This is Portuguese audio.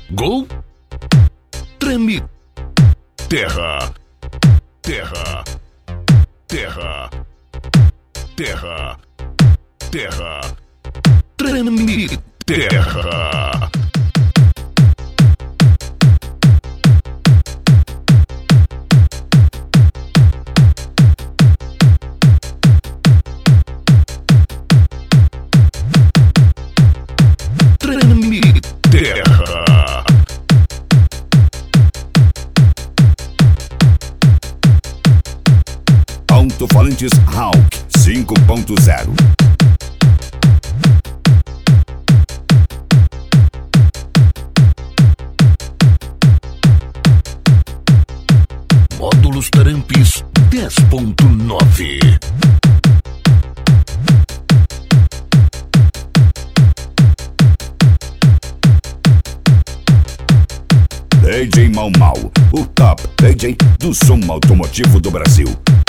Gol. Treme. Terra. Terra. Terra. Terra. Terra. Treme. Terra. Treme. Terra. Alto-falantes Hawk 5.0. Módulos Terampis 10.9. DJ Mau Mau, o top DJ do som automotivo do Brasil.